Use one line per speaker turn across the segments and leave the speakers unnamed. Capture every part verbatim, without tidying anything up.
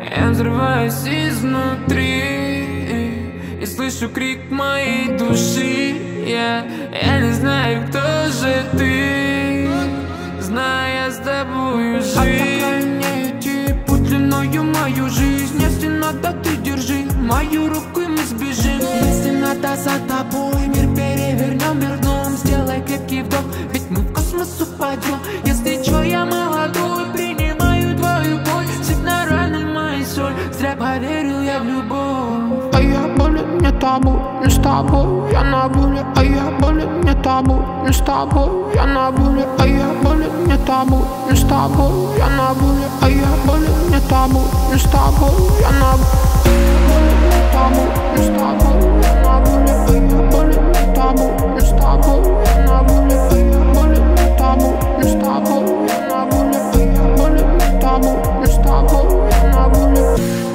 Я взрываюсь изнутри и слышу крик моей души. Я, я не знаю, кто же ты, знаю, я с тобою жить.
Отдохай мне идти путь длиною мою жизнь. Если надо, ты держи мою руку, и мы сбежим. Если надо, за тобой мир перевернем, мир дном. Сделай крепкий вдох, ведь мы в космос упадем. Если чё, я молодой, принимаю твою боль. Сыпь на раны мои соль, зря поверил я в любовь.
А я болен, не табу, не с тобой, я на воле. А я болен, не табу, не с тобой, я на воле. А я болен, не табу, не с тобой, я на воле. А я болен, не табу, не с тобой, я на воле. Не табу, не с тобой, я на воле. А я болен, не табу, не с тобой, я на воле. А я болен, не табу, не с тобой, я на воле. А я болен, не табу, не с тобой, я на воле.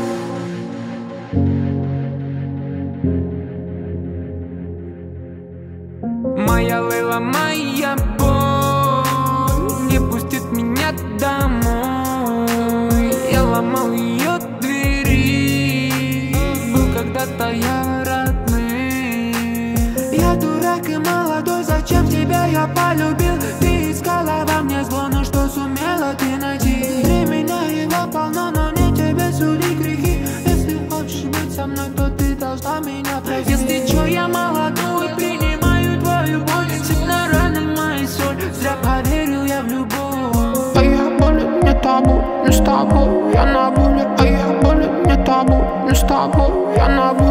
Моя Лейла, моя боль не пустит меня домой. Я ломал ее двери, был когда-то я родным.
Я дурак и молодой, зачем тебя я полюбил? Ты искала во мне зло, но что сумела ты найти? Для меня его полно, но не тебе суди грехи. Если хочешь быть со мной, то ты должна меня простить.
Если чё, я молодой, принимаю твою боль. Сыпь на раны мои соль, зря поверил я в любовь.
А я болен, не табу, не с тобой, я на воле. А я болен, не табу, не с тобой, я на воле.